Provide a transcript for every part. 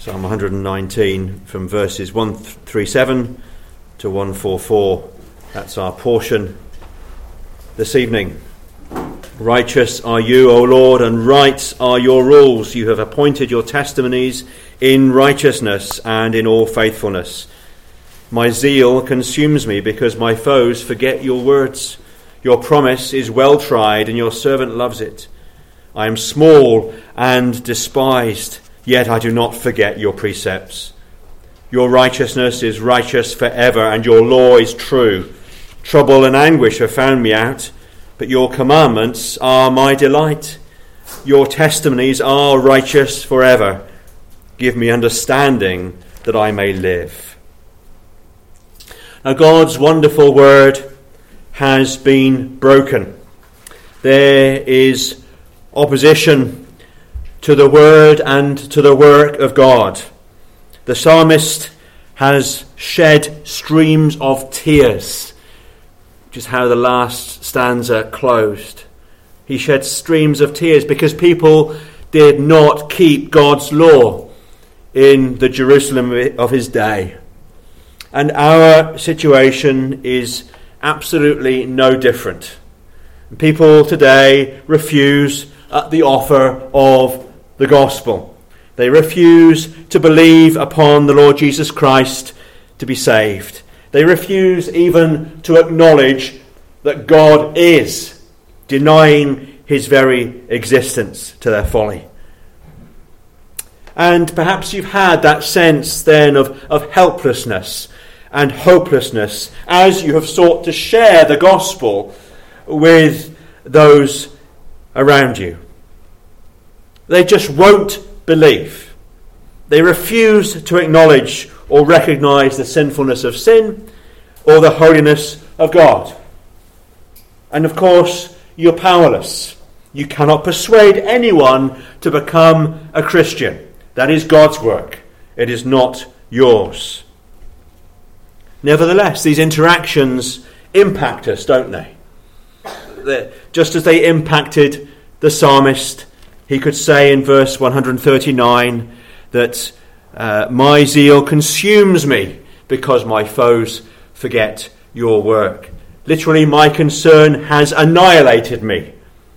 Psalm 119 from verses 137 to 144. That's our portion this evening. Righteous are you, O Lord, and right are your rules. You have appointed your testimonies in righteousness and in all faithfulness. My zeal consumes me because my foes forget your words. Your promise is well tried, and your servant loves it. I am small and despised, yet I do not forget your precepts. Your righteousness is righteous forever, and your law is true. Trouble and anguish have found me out, but your commandments are my delight. Your testimonies are righteous forever. Give me understanding that I may live. Now, God's wonderful word has been broken. There is opposition to the word and to the work of God. The psalmist has shed streams of tears, which is how the last stanza closed. He shed streams of tears because people did not keep God's law in the Jerusalem of his day. And our situation is absolutely no different. People today refuse the offer of the gospel. They refuse to believe upon the Lord Jesus Christ to be saved. They refuse even to acknowledge that God is, denying his very existence to their folly. And perhaps you've had that sense then of helplessness and hopelessness as you have sought to share the gospel with those around you. They just won't believe. They refuse to acknowledge or recognize the sinfulness of sin or the holiness of God. And of course, you're powerless. You cannot persuade anyone to become a Christian. That is God's work. It is not yours. Nevertheless, these interactions impact us, don't they? Just as they impacted the psalmist, he could say in verse 139 that my zeal consumes me because my foes forget your work. Literally, my concern has annihilated me.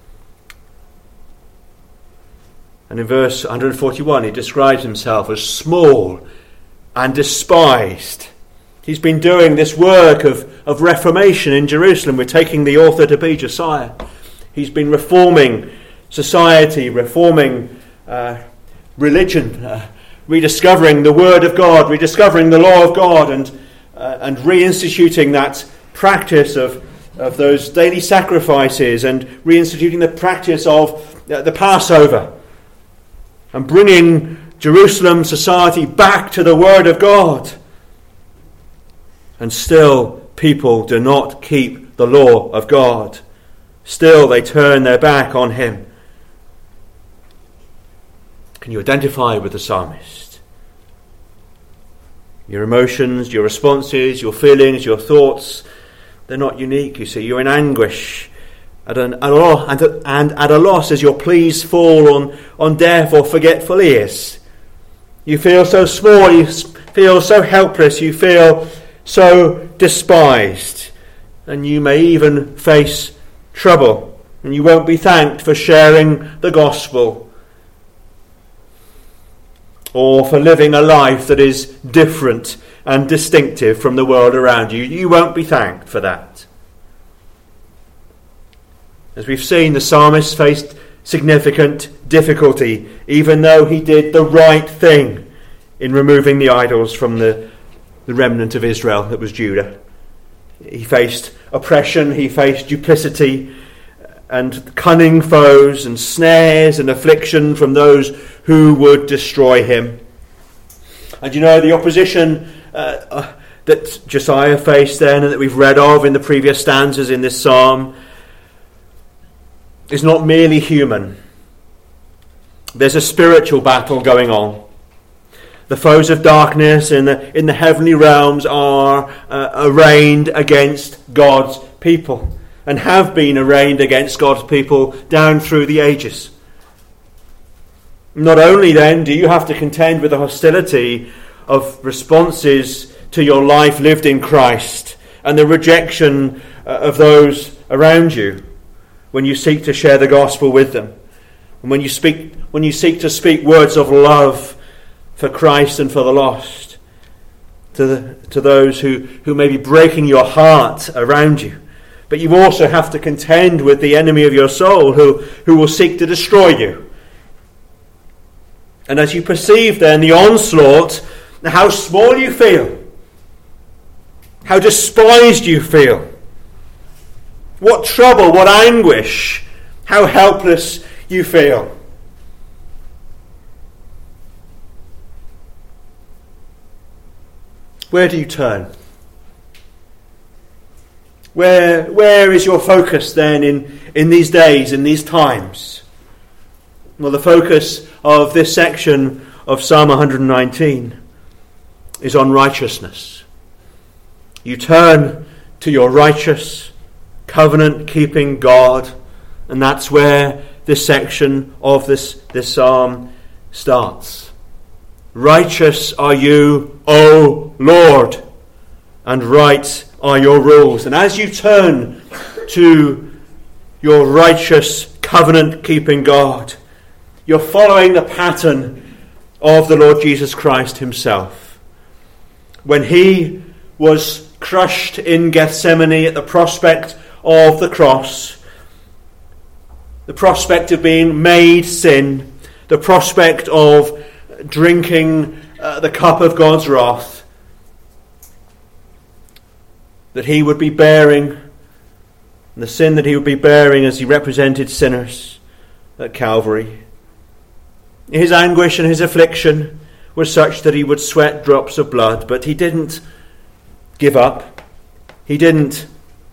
And in verse 141, he describes himself as small and despised. He's been doing this work of reformation in Jerusalem. We're taking the author to be Josiah. He's been reforming society, reforming religion, rediscovering the Word of God, rediscovering the law of God, and reinstituting that practice of those daily sacrifices, and reinstituting the practice of the Passover, and bringing Jerusalem society back to the Word of God. And still, people do not keep the law of God. Still, they turn their back on him. Can you identify with the psalmist? Your emotions, your responses, your feelings, your thoughts, they're not unique, you see. You're in anguish and at a loss as your pleas fall on deaf or forgetful ears. You feel so small, you feel so helpless, you feel so despised, and you may even face trouble, and you won't be thanked for sharing the gospel or for living a life that is different and distinctive from the world around you. You won't be thanked for that. As we've seen, the psalmist faced significant difficulty, even though he did the right thing in removing the idols from the remnant of Israel that was Judah. He faced oppression, he faced duplicity and cunning foes and snares and affliction from those who would destroy him. And you know, the opposition that Josiah faced then and that we've read of in the previous stanzas in this psalm is not merely human. There's a spiritual battle going on. The foes of darkness in the heavenly realms are arraigned against God's people and have been arraigned against God's people down through the ages. Not only then do you have to contend with the hostility of responses to your life lived in Christ and the rejection of those around you when you seek to share the gospel with them, and when you seek to speak words of love for Christ and for the lost to those who may be breaking your heart around you. But you also have to contend with the enemy of your soul who will seek to destroy you. And as you perceive then the onslaught, how small you feel, how despised you feel, what trouble, what anguish, how helpless you feel. Where do you turn? Where is your focus then in these days, in these times? Well, the focus of this section of Psalm 119 is on righteousness. You turn to your righteous, covenant-keeping God, and that's where this section of this psalm starts. Righteous are you, O Lord, and right are your rules. And as you turn to your righteous, covenant-keeping God, you're following the pattern of the Lord Jesus Christ himself. When he was crushed in Gethsemane at the prospect of the cross, the prospect of being made sin, the prospect of drinking the cup of God's wrath, that he would be bearing, the sin that he would be bearing as he represented sinners at Calvary. His anguish and his affliction were such that he would sweat drops of blood, but he didn't give up. He didn't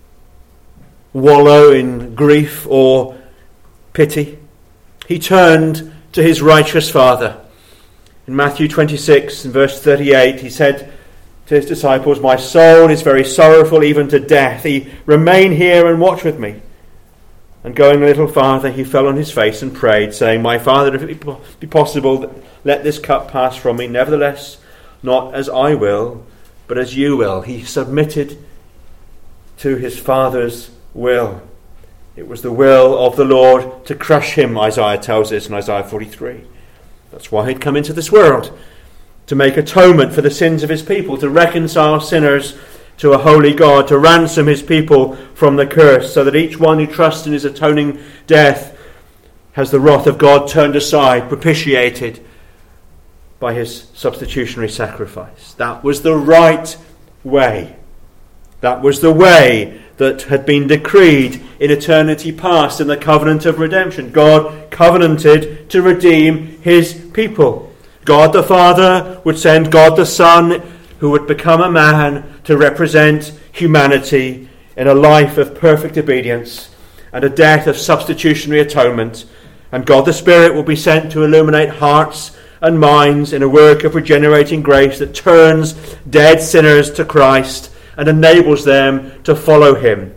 wallow in grief or pity. He turned to his righteous Father. In Matthew 26 and verse 38, he said to his disciples, "My soul is very sorrowful, even to death. Remain here and watch with me." And going a little farther, he fell on his face and prayed, saying, "My Father, if it be possible, let this cup pass from me. Nevertheless, not as I will, but as you will." He submitted to his Father's will. It was the will of the Lord to crush him, Isaiah tells us in Isaiah 43. That's why he'd come into this world, to make atonement for the sins of his people, to reconcile sinners to a holy God, to ransom his people from the curse, so that each one who trusts in his atoning death has the wrath of God turned aside, propitiated by his substitutionary sacrifice. That was the right way. That was the way that had been decreed in eternity past in the covenant of redemption. God covenanted to redeem his people. God the Father would send God the Son, who would become a man to represent humanity in a life of perfect obedience and a death of substitutionary atonement. And God the Spirit will be sent to illuminate hearts and minds in a work of regenerating grace that turns dead sinners to Christ and enables them to follow him,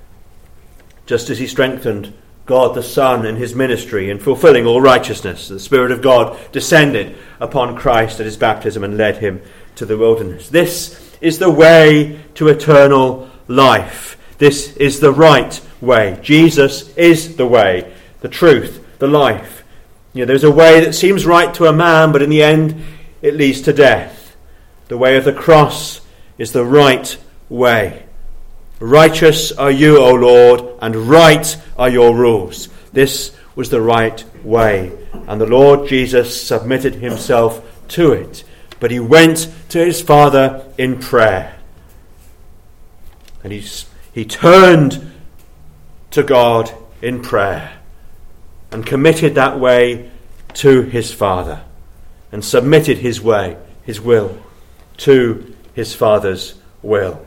just as he strengthened God the Son in his ministry in fulfilling all righteousness. The Spirit of God descended upon Christ at his baptism and led him to the wilderness. This is the way to eternal life. This is the right way. Jesus is the way, the truth, the life. There's a way that seems right to a man, but in the end it leads to death. The way of the cross is the right way. Righteous are you, O Lord, and right are your rules. This was the right way, and the Lord Jesus submitted himself to it. But he went to his Father in prayer. And he turned to God in prayer and committed that way to his Father and submitted his way, his will, to his Father's will.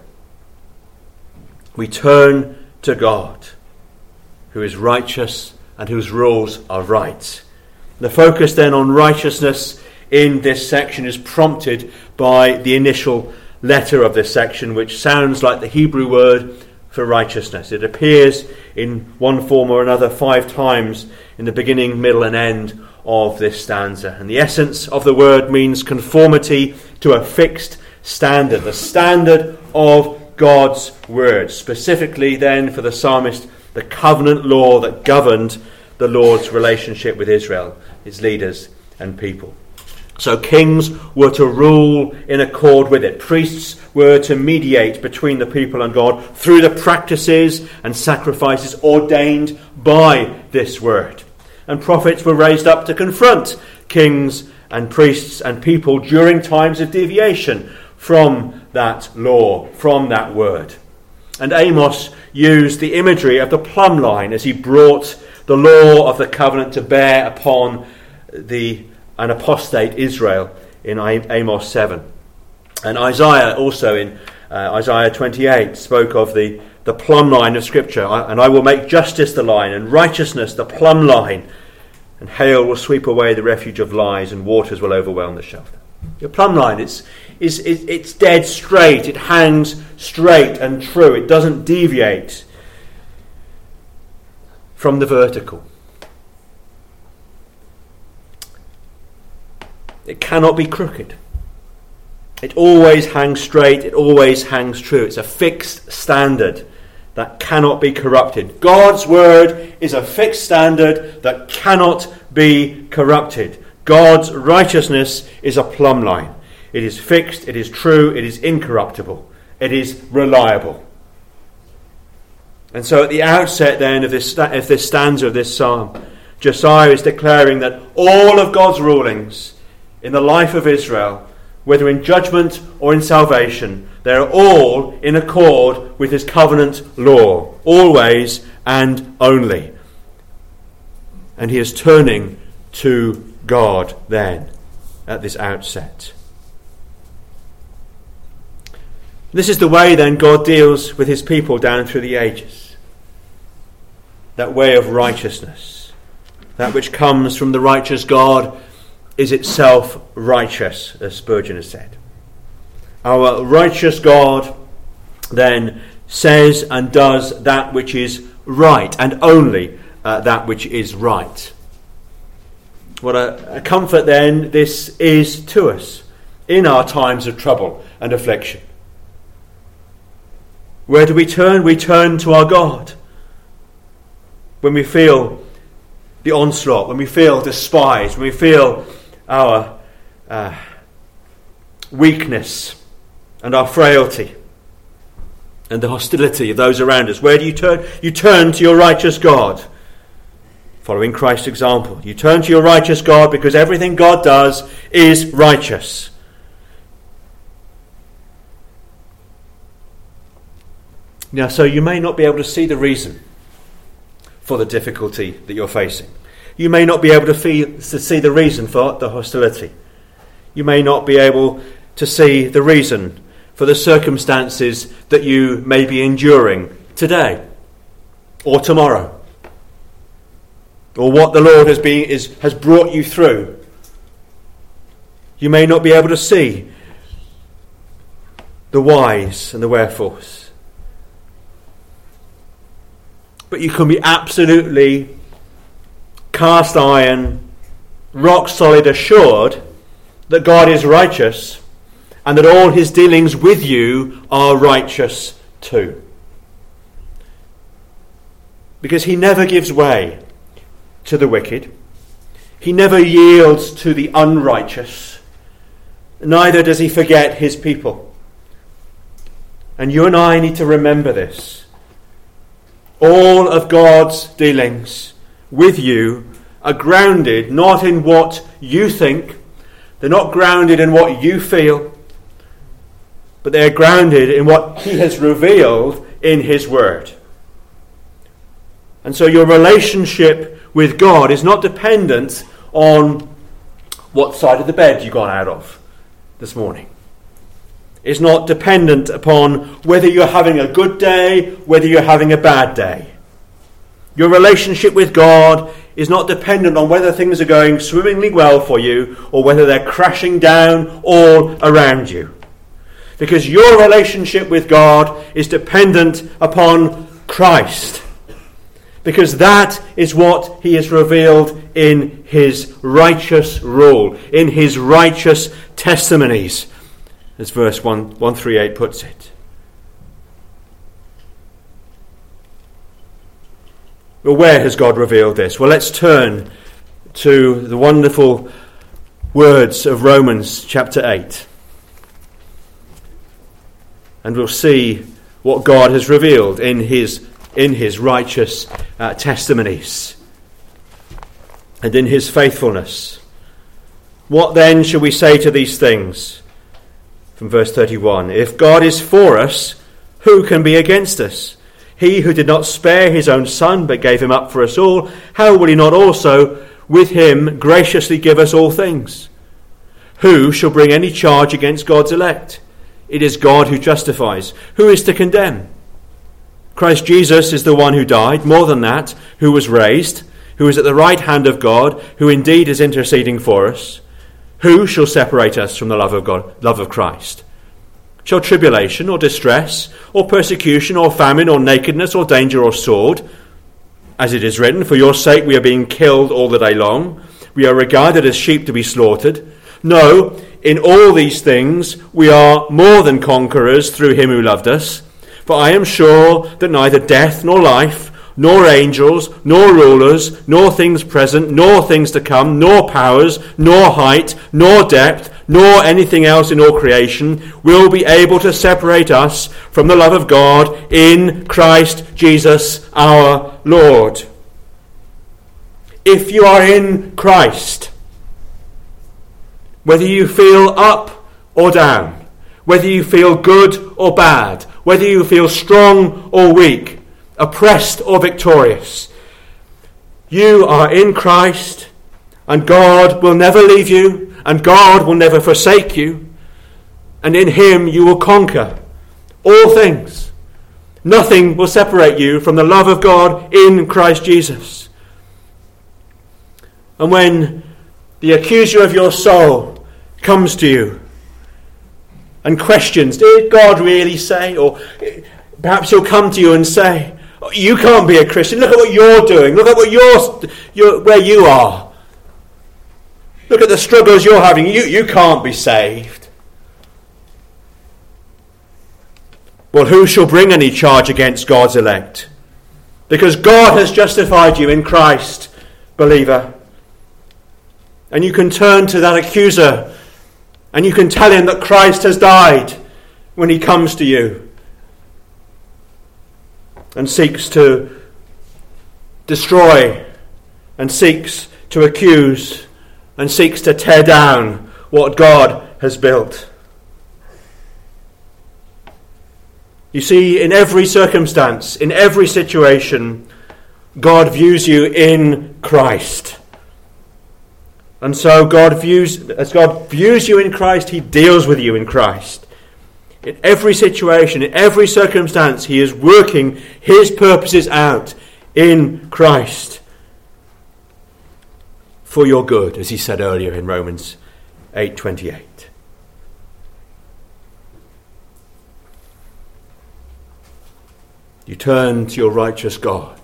We turn to God, who is righteous and whose rules are right. The focus then on righteousness in this section is prompted by the initial letter of this section, which sounds like the Hebrew word for righteousness. It appears in one form or another 5 times in the beginning, middle and end of this stanza. And the essence of the word means conformity to a fixed standard, the standard of God's word. Specifically then for the psalmist, the covenant law that governed the Lord's relationship with Israel, his leaders and people. So kings were to rule in accord with it. Priests were to mediate between the people and God through the practices and sacrifices ordained by this word. And prophets were raised up to confront kings and priests and people during times of deviation from that law, from that word. And Amos used the imagery of the plumb line as he brought the law of the covenant to bear upon an apostate Israel in Amos 7. And Isaiah also in Isaiah 28 spoke of the plumb line of Scripture. And I will make justice the line and righteousness the plumb line. And hail will sweep away the refuge of lies and waters will overwhelm the shelter. Your plumb line, it's dead straight. It hangs straight and true. It doesn't deviate from the vertical. It cannot be crooked. It always hangs straight. It always hangs true. It's a fixed standard that cannot be corrupted. God's word is a fixed standard that cannot be corrupted. God's righteousness is a plumb line. It is fixed. It is true. It is incorruptible. It is reliable. And so at the outset then of this stanza of this psalm, Josiah is declaring that all of God's rulings in the life of Israel, whether in judgment or in salvation, they are all in accord with his covenant law, always and only. And he is turning to God then at this outset. This is the way then God deals with his people down through the ages. That way of righteousness, that which comes from the righteous God, is itself righteous, as Spurgeon has said. Our righteous God then says and does that which is right, and only that which is right. What a comfort then this is to us in our times of trouble and affliction. Where do we turn? We turn to our God. When we feel the onslaught, when we feel despised, when we feel our weakness and our frailty and the hostility of those around us. Where do you turn? You turn to your righteous God, following Christ's example. You turn to your righteous God because everything God does is righteous. Now, so you may not be able to see the reason for the difficulty that you're facing. You may not be able to see the reason for the hostility. You may not be able to see the reason for the circumstances that you may be enduring today or tomorrow, or what the Lord has brought you through. You may not be able to see the whys and the wherefores. But you can be absolutely cast iron, rock solid assured that God is righteous and that all his dealings with you are righteous too. Because he never gives way to the wicked. He never yields to the unrighteous. Neither does he forget his people. And you and I need to remember this. All of God's dealings with you are grounded not in what you think, they're not grounded in what you feel, but they're grounded in what he has revealed in his word. And so your relationship with God is not dependent on what side of the bed you got out of this morning. It's not dependent upon whether you're having a good day, whether you're having a bad day. Your relationship with God is not dependent on whether things are going swimmingly well for you or whether they're crashing down all around you. Because your relationship with God is dependent upon Christ. because that is what he has revealed in his righteous rule, in his righteous testimonies, as verse 138 puts it. Well, where has God revealed this? Well, let's turn to the wonderful words of Romans chapter 8. And we'll see what God has revealed in his righteous testimonies and in his faithfulness. What then shall we say to these things? From verse 31, if God is for us, who can be against us? He who did not spare his own son, but gave him up for us all, how will he not also with him graciously give us all things? Who shall bring any charge against God's elect? It is God who justifies. Who is to condemn? Christ Jesus is the one who died, more than that, who was raised, who is at the right hand of God, who indeed is interceding for us. Who shall separate us from the love of God, love of Christ? Shall tribulation or distress or persecution or famine or nakedness or danger or sword? As it is written, for your sake we are being killed all the day long. We are regarded as sheep to be slaughtered. No, in all these things we are more than conquerors through him who loved us. For I am sure that neither death nor life, nor angels, nor rulers, nor things present, nor things to come, nor powers, nor height, nor depth, nor anything else in all creation will be able to separate us from the love of God in Christ Jesus our Lord. If you are in Christ, whether you feel up or down, whether you feel good or bad, whether you feel strong or weak, oppressed or victorious, you are in Christ, and God will never leave you, and God will never forsake you, and in him you will conquer all things. Nothing will separate you from the love of God in Christ Jesus. And when the accuser of your soul comes to you and questions, did God really say? Or perhaps he'll come to you and say, you can't be a Christian. Look at what you're doing. Look at what where you are. Look at the struggles you're having. You can't be saved. Well, who shall bring any charge against God's elect? Because God has justified you in Christ, believer. And you can turn to that accuser and you can tell him that Christ has died when he comes to you and seeks to destroy and seeks to accuse and seeks to tear down what God has built. You see, in every circumstance, in every situation, God views you in Christ. And so as God views you in Christ, he deals with you in Christ. In every situation, in every circumstance, he is working his purposes out in Christ for your good, as he said earlier in Romans 8:28. You turn to your righteous God.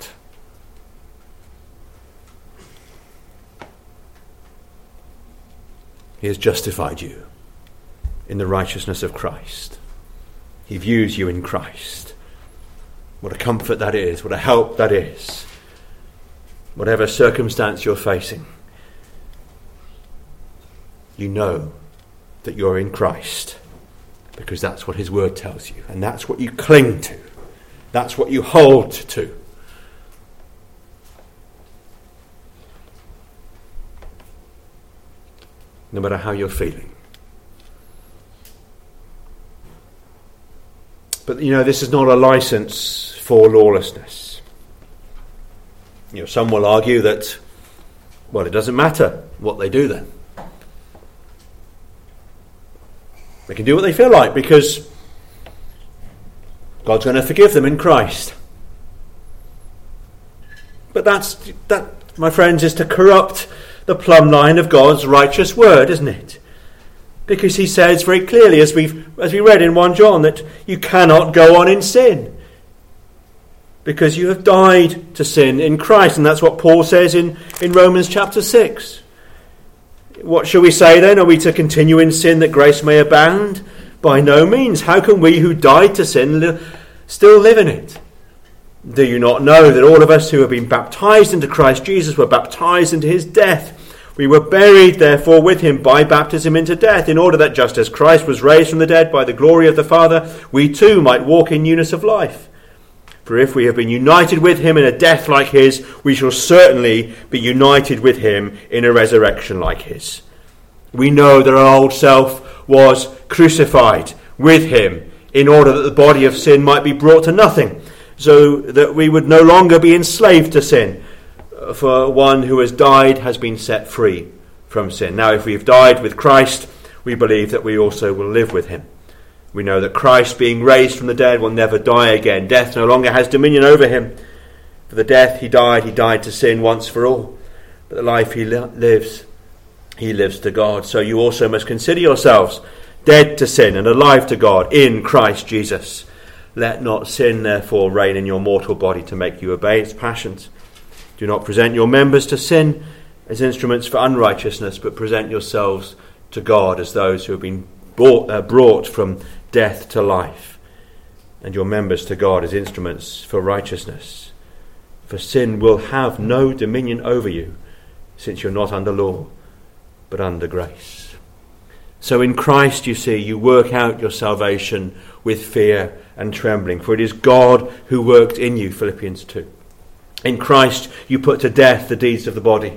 He has justified you in the righteousness of Christ. He views you in Christ. What a comfort that is, what a help that is. Whatever circumstance you're facing, you know that you're in Christ because that's what his word tells you, and that's what you cling to. That's what you hold to. No matter how you're feeling. But this is not a license for lawlessness. Some will argue that, it doesn't matter what they do then. They can do what they feel like because God's going to forgive them in Christ. But that, my friends, is to corrupt the plumb line of God's righteous word, isn't it? Because he says very clearly, as we read in 1 John, that you cannot go on in sin. because you have died to sin in Christ. And that's what Paul says in Romans chapter 6. What shall we say then? Are we to continue in sin that grace may abound? By no means. How can we who died to sin still live in it? Do you not know that all of us who have been baptized into Christ Jesus were baptized into his death? We were buried, therefore, with him by baptism into death, in order that just as Christ was raised from the dead by the glory of the Father, we too might walk in newness of life. For if we have been united with him in a death like his, we shall certainly be united with him in a resurrection like his. We know that our old self was crucified with him in order that the body of sin might be brought to nothing, so that we would no longer be enslaved to sin. For one who has died has been set free from sin. Now, if we have died with Christ, we believe that we also will live with him. We know that Christ, being raised from the dead, will never die again. Death no longer has dominion over him. For the death he died to sin once for all. But the life he lives to God. So you also must consider yourselves dead to sin and alive to God in Christ Jesus. Let not sin, therefore, reign in your mortal body to make you obey its passions. Do not present your members to sin as instruments for unrighteousness, but present yourselves to God as those who have been brought from death to life, and your members to God as instruments for righteousness. For sin will have no dominion over you, since you're not under law, but under grace. So in Christ, you see, you work out your salvation with fear and trembling, for it is God who worked in you, Philippians 2. In Christ, you put to death the deeds of the body.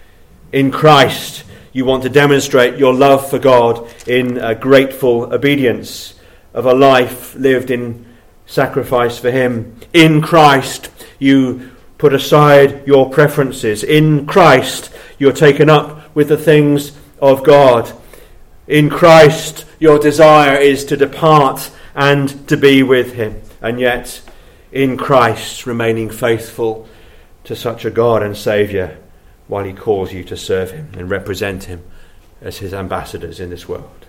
In Christ, you want to demonstrate your love for God in a grateful obedience of a life lived in sacrifice for him. In Christ, you put aside your preferences. In Christ, you're taken up with the things of God. In Christ, your desire is to depart and to be with him. And yet, in Christ, remaining faithful to such a God and Saviour while he calls you to serve him and represent him as his ambassadors in this world.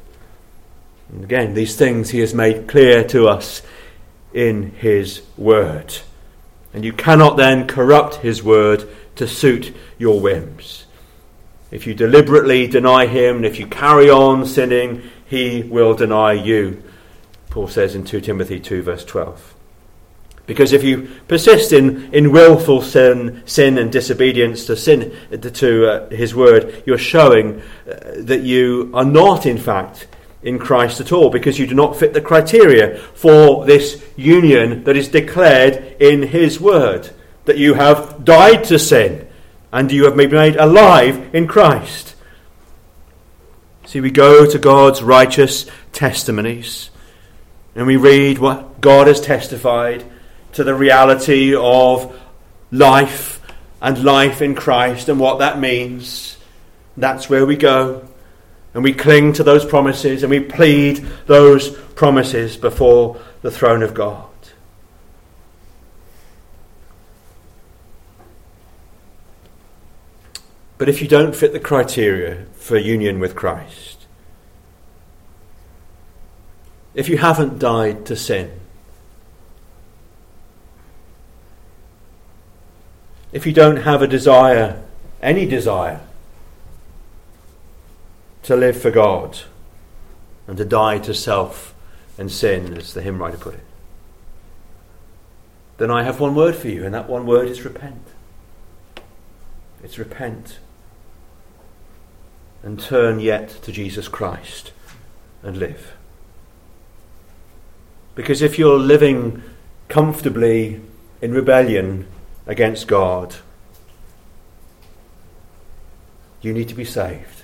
And again, these things he has made clear to us in his word. And you cannot then corrupt his word to suit your whims. If you deliberately deny him, and if you carry on sinning, he will deny you. Paul says in 2 Timothy 2 verse 12. Because if you persist in willful sin and disobedience to his word, you're showing that you are not, in fact, in Christ at all, because you do not fit the criteria for this union that is declared in his word, that you have died to sin and you have been made alive in Christ. See, we go to God's righteous testimonies and we read what God has testified to the reality of life and life in Christ and what that means. That's where we go, and we cling to those promises and we plead those promises before the throne of God. But if you don't fit the criteria for union with Christ, if you haven't died to sin, if you don't have a desire, any desire, to live for God and to die to self and sin, as the hymn writer put it, then I have one word for you, and that one word is repent. It's repent and turn yet to Jesus Christ and live. Because if you're living comfortably in rebellion against God, you need to be saved.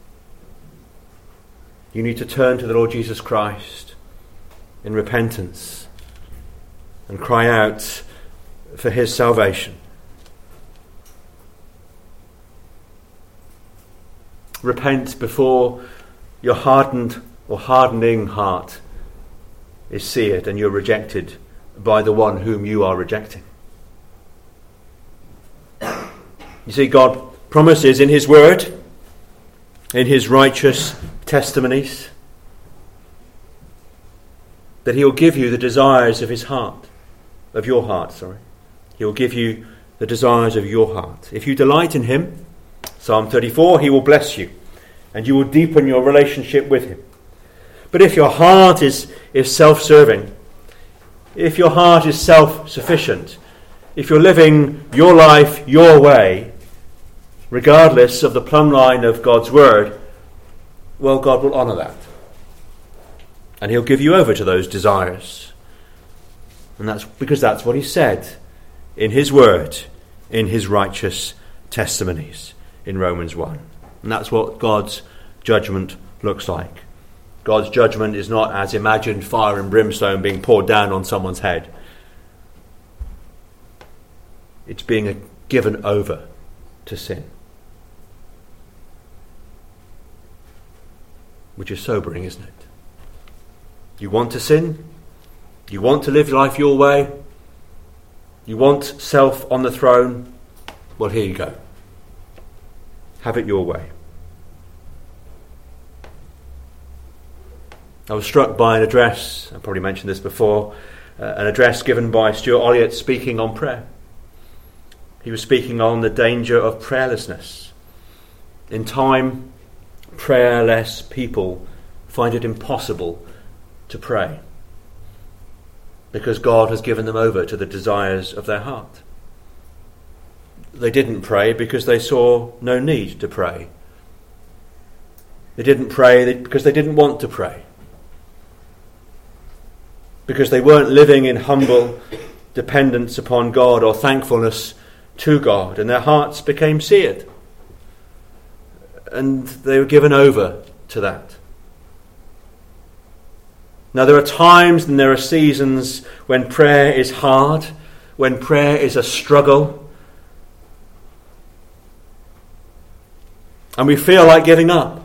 You need to turn to the Lord Jesus Christ in repentance and cry out for his salvation. Repent before your hardened or hardening heart is seared and you're rejected by the one whom you are rejecting. You see, God promises in his word, in his righteous testimonies, that he will give you the desires of his heart, of your heart, He will give you the desires of your heart. If you delight in him, Psalm 34, he will bless you, and you will deepen your relationship with him. But if your heart is self-serving, if your heart is self-sufficient, if you're living your life your way, regardless of the plumb line of God's word, well, God will honour that. And he'll give you over to those desires. And that's because that's what he said in his word, in his righteous testimonies in Romans 1. And that's what God's judgment looks like. God's judgment is not as imagined fire and brimstone being poured down on someone's head. It's being given over to sin. Which is sobering, isn't it? You want to sin? You want to live life your way? You want self on the throne? Well, here you go. Have it your way. I was struck by an address, I probably mentioned this before, an address given by Stuart Olliott speaking on prayer. He was speaking on the danger of prayerlessness. In time, prayerless people find it impossible to pray because God has given them over to the desires of their heart. They didn't pray because they saw no need to pray. They didn't pray because they didn't want to pray. Because they weren't living in humble dependence upon God or thankfulness to God, and their hearts became seared. And they were given over to that. Now there are times and there are seasons when prayer is hard, when prayer is a struggle, and we feel like giving up.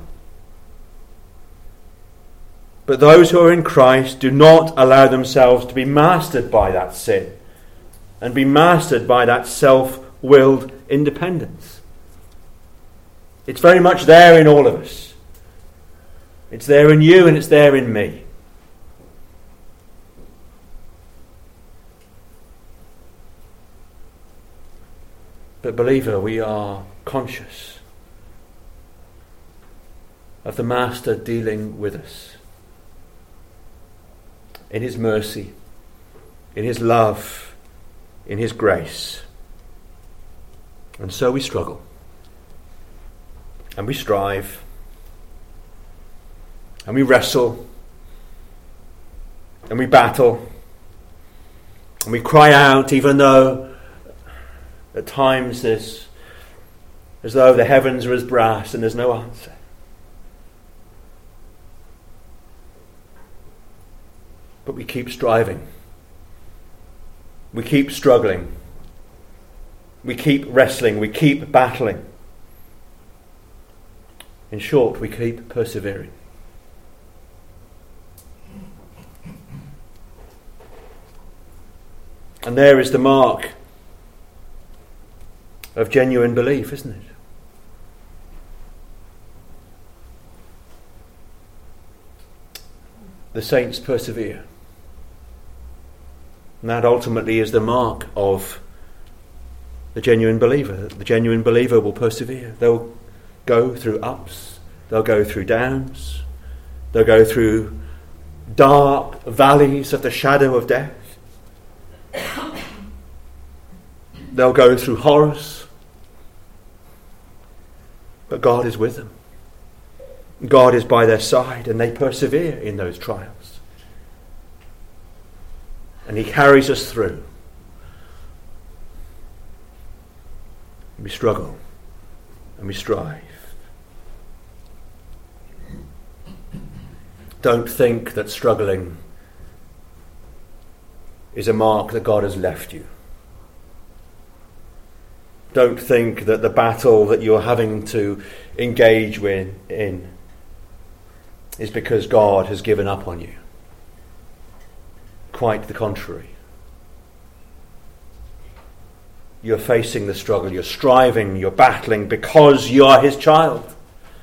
But those who are in Christ do not allow themselves to be mastered by that sin and be mastered by that self-willed independence. It's very much there in all of us. It's there in you and it's there in me. But believer, we are conscious of the Master dealing with us in his mercy, in his love, in his grace. And so we struggle. And we strive. And we wrestle. And we battle. And we cry out, even though at times there's as though the heavens are as brass and there's no answer. But we keep striving. We keep struggling. We keep wrestling. We keep battling. In short, we keep persevering. And there is the mark of genuine belief, isn't it? The saints persevere. And that ultimately is the mark of the genuine believer. The genuine believer will persevere. They'll go through ups. They'll go through downs. They'll go through dark valleys of the shadow of death. They'll go through horrors. But God is with them. God is by their side, and they persevere in those trials. And he carries us through. We struggle and we strive. Don't think that struggling is a mark that God has left you. Don't think that the battle that you're having to engage in is because God has given up on you. Quite the contrary. You're facing the struggle, you're striving, you're battling because you are his child.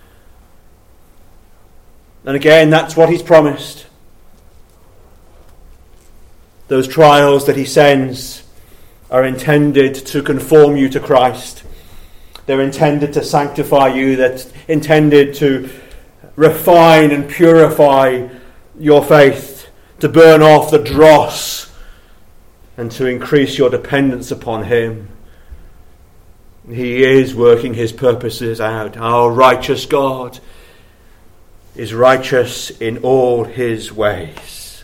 And again, that's what he's promised. Those trials that he sends are intended to conform you to Christ. They're intended to sanctify you. They're intended to refine and purify your faith, to burn off the dross and to increase your dependence upon him. He is working his purposes out. Our righteous God is righteous in all his ways.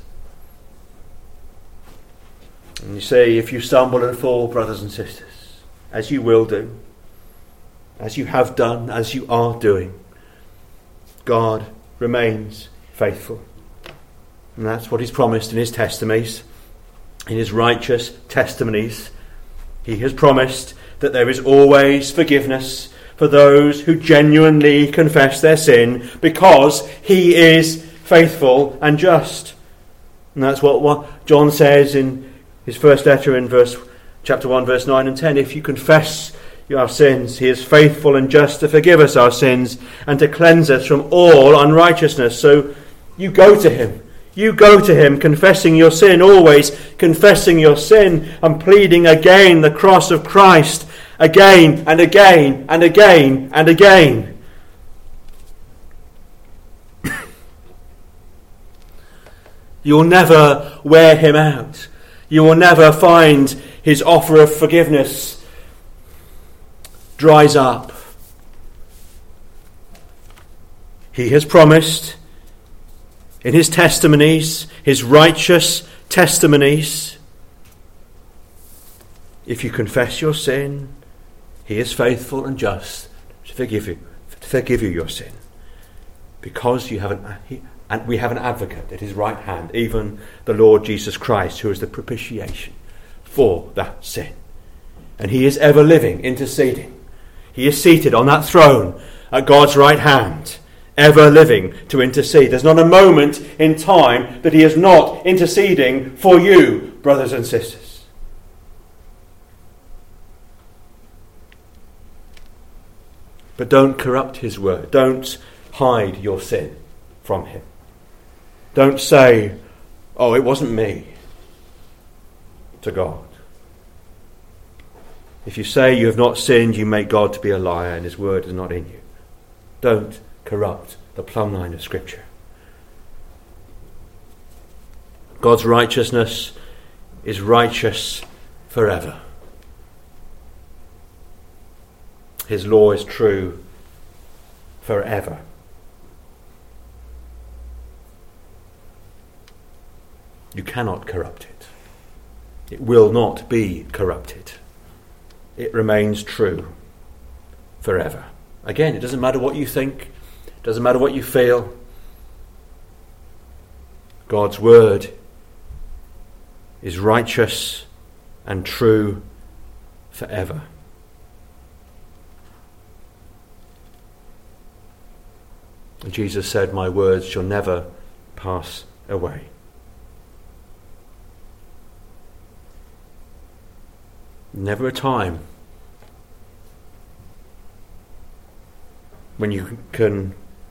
And you see, if you stumble and fall, brothers and sisters, as you will do, as you have done, as you are doing, God remains faithful. And that's what he's promised in his testimonies, in his righteous testimonies. He has promised that there is always forgiveness for those who genuinely confess their sin, because he is faithful and just. And that's what John says in his first letter in chapter 1, verse 9 and 10. If you confess our sins, he is faithful and just to forgive us our sins and to cleanse us from all unrighteousness. So you go to him. You go to him confessing your sin, always confessing your sin and pleading again the cross of Christ, again and again and again and again. You will never wear him out. You will never find his offer of forgiveness dries up. He has promised in his testimonies, his righteous testimonies, if you confess your sin, he is faithful and just to forgive you your sin, because we have an advocate at his right hand, even the Lord Jesus Christ, who is the propitiation for that sin. And he is ever living, interceding. He is seated on that throne at God's right hand, ever living to intercede. There's not a moment in time that he is not interceding for you, brothers and sisters. But don't corrupt his word. Don't hide your sin from him. Don't say, "Oh, it wasn't me," to God. If you say you have not sinned, you make God to be a liar and his word is not in you. Don't corrupt the plumb line of Scripture. God's righteousness is righteous forever. His law is true forever. You cannot corrupt it. It will not be corrupted. It remains true forever. Again, it doesn't matter what you think. It doesn't matter what you feel. God's word is righteous and true forever. And Jesus said, "My words shall never pass away." Never a time when you could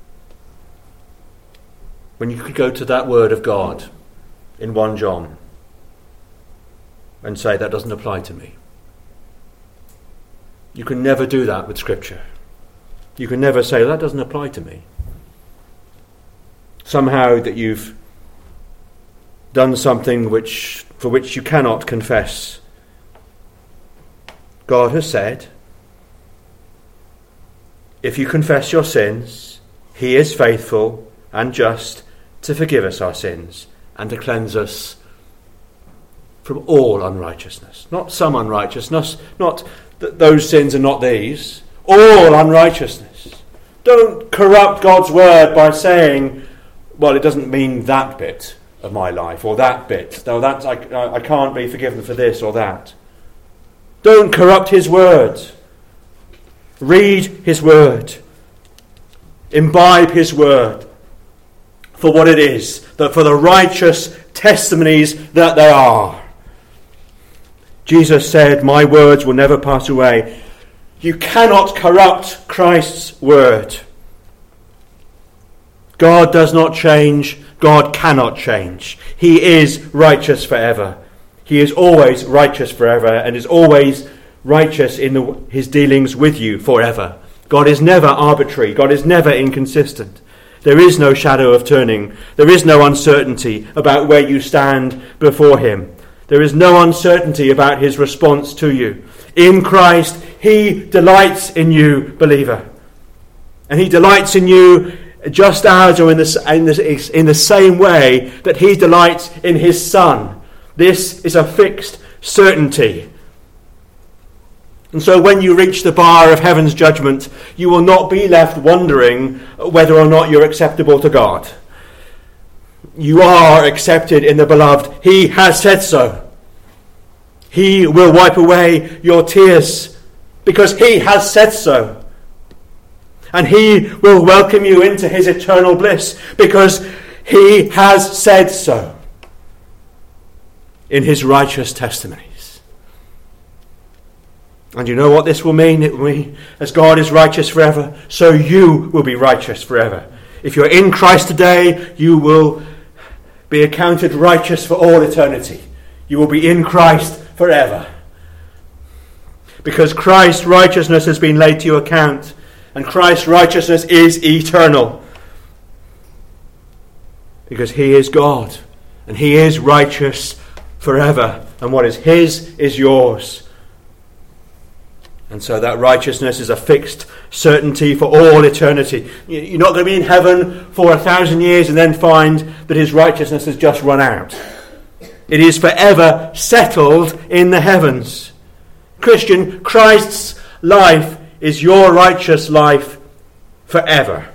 go to that word of God in 1 John and say, "That doesn't apply to me." You can never do that with Scripture. You can never say, "That doesn't apply to me." Somehow that you've done something for which you cannot confess. God has said, if you confess your sins, he is faithful and just to forgive us our sins and to cleanse us from all unrighteousness. Not some unrighteousness, not those sins and not these. All unrighteousness. Don't corrupt God's word by saying, "Well, it doesn't mean that bit of my life or that bit. No, I can't be forgiven for this or that." Don't corrupt his word. Read his word. Imbibe his word for what it is, for the righteous testimonies that they are. Jesus said, "My words will never pass away." You cannot corrupt Christ's word. God does not change. God cannot change. He is righteous forever. He is always righteous forever and is always righteous in his dealings with you forever. God is never arbitrary. God is never inconsistent. There is no shadow of turning. There is no uncertainty about where you stand before him. There is no uncertainty about his response to you. In Christ, he delights in you, believer. And he delights in you just as or in the same way that he delights in his Son. This is a fixed certainty. And so when you reach the bar of heaven's judgment, you will not be left wondering whether or not you're acceptable to God. You are accepted in the beloved. He has said so. He will wipe away your tears because he has said so. And he will welcome you into his eternal bliss because he has said so in his righteous testimonies. And you know what this will mean? It will mean, as God is righteous forever, so you will be righteous forever. If you're in Christ today, you will be accounted righteous for all eternity. You will be in Christ forever. Because Christ's righteousness has been laid to your account, and Christ's righteousness is eternal. Because he is God, and he is righteous forever. And what is his is yours. And so that righteousness is a fixed certainty for all eternity. You're not going to be in heaven for 1,000 years and then find that his righteousness has just run out. It is forever settled in the heavens. Christian, Christ's life is your righteous life forever.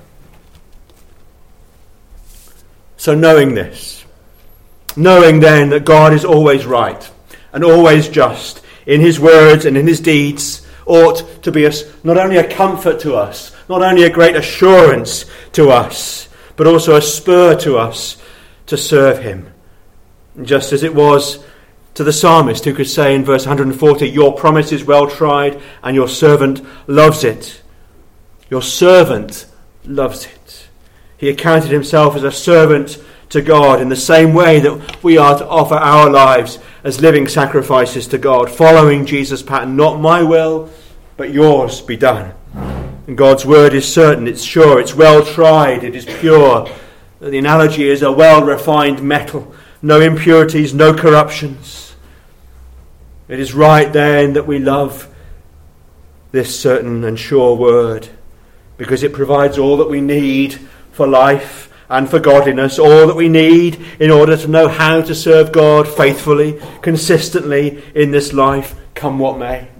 So knowing this, knowing then that God is always right and always just in his words and in his deeds, ought to be not only a comfort to us, not only a great assurance to us, but also a spur to us to serve him. Just as it was to the psalmist who could say in verse 140, your promise is well tried and your servant loves it. Your servant loves it. He accounted himself as a servant to God in the same way that we are to offer our lives as living sacrifices to God, following Jesus' pattern. Not my will, but yours be done. And God's word is certain, it's sure, it's well tried, it is pure. The analogy is a well-refined metal, no impurities, no corruptions. It is right then that we love this certain and sure word, because it provides all that we need for life and for godliness, all that we need in order to know how to serve God faithfully, consistently in this life, come what may.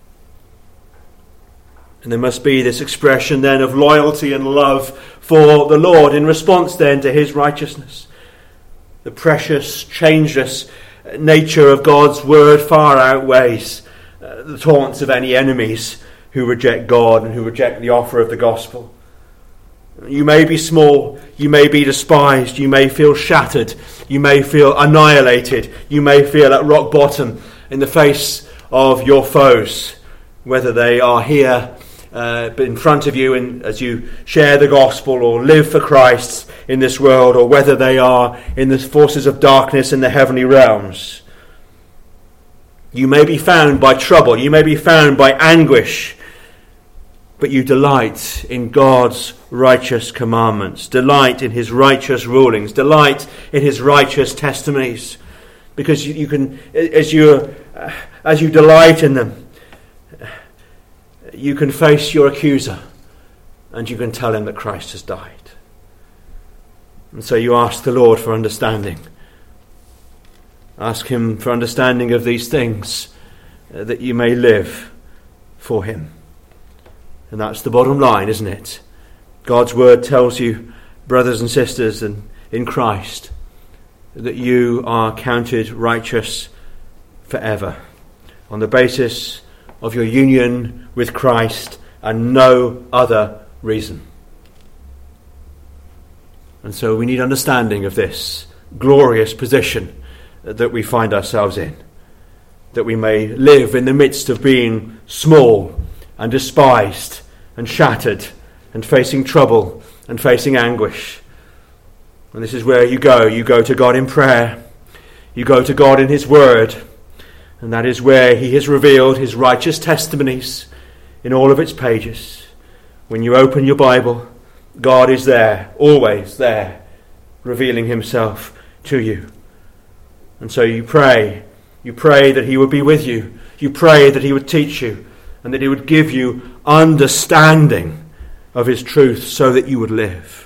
And there must be this expression then of loyalty and love for the Lord in response then to his righteousness. The precious, changeless nature of God's word far outweighs the taunts of any enemies who reject God and who reject the offer of the gospel. You may be small, you may be despised, you may feel shattered, you may feel annihilated, you may feel at rock bottom in the face of your foes, whether they are here in front of you as you share the gospel or live for Christ in this world, or whether they are in the forces of darkness in the heavenly realms. You may be found by trouble, you may be found by anguish, but you delight in God's righteous commandments, delight in his righteous rulings, delight in his righteous testimonies, because you can, as you delight in them, you can face your accuser and you can tell him that Christ has died. And so you ask the Lord for understanding. Ask him for understanding of these things, that you may live for him. And that's the bottom line, isn't it? God's word tells you, brothers and sisters in Christ, that you are counted righteous forever on the basis of your union with Christ and no other reason. And so we need understanding of this glorious position that we find ourselves in, that we may live in the midst of being small and despised and shattered and facing trouble and facing anguish. And this is where you go to God in prayer. You go to God in his word, and that is where he has revealed his righteous testimonies in all of its pages. When you open your Bible, God is there, always there, revealing himself to you. And so you pray that he would be with you. You pray that he would teach you and that he would give you understanding of his truth so that you would live.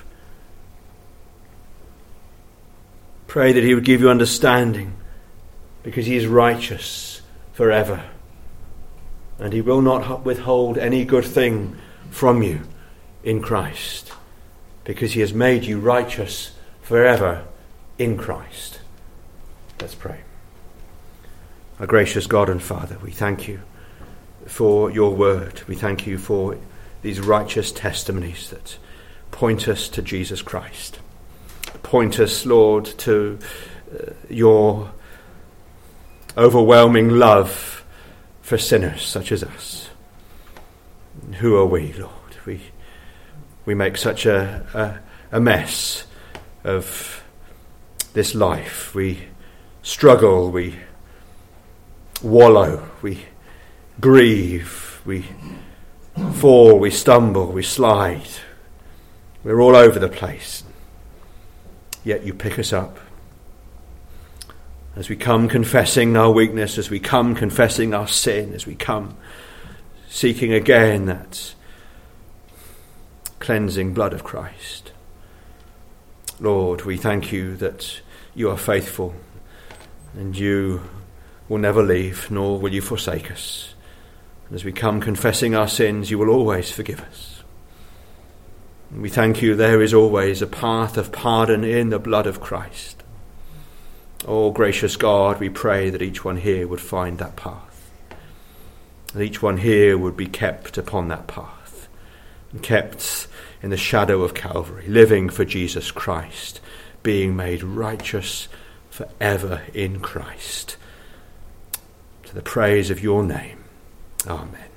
Pray that he would give you understanding because he is righteous forever. And he will not withhold any good thing from you in Christ, because he has made you righteous forever in Christ. Let's pray. Our gracious God and Father, we thank you for your word. We thank you for these righteous testimonies that point us to Jesus Christ. Point us, Lord, to your overwhelming love for sinners such as us. Who are we, Lord? We make such a mess of this life. We struggle, we wallow, we grieve, we fall, we stumble, we slide. We're all over the place. Yet you pick us up. As we come confessing our weakness, as we come confessing our sin, as we come seeking again that cleansing blood of Christ. Lord, we thank you that you are faithful and you will never leave, nor will you forsake us. And as we come confessing our sins, you will always forgive us. And we thank you there is always a path of pardon in the blood of Christ. Oh, gracious God, we pray that each one here would find that path. That each one here would be kept upon that path. And kept in the shadow of Calvary, living for Jesus Christ, being made righteous forever in Christ. To the praise of your name. Amen.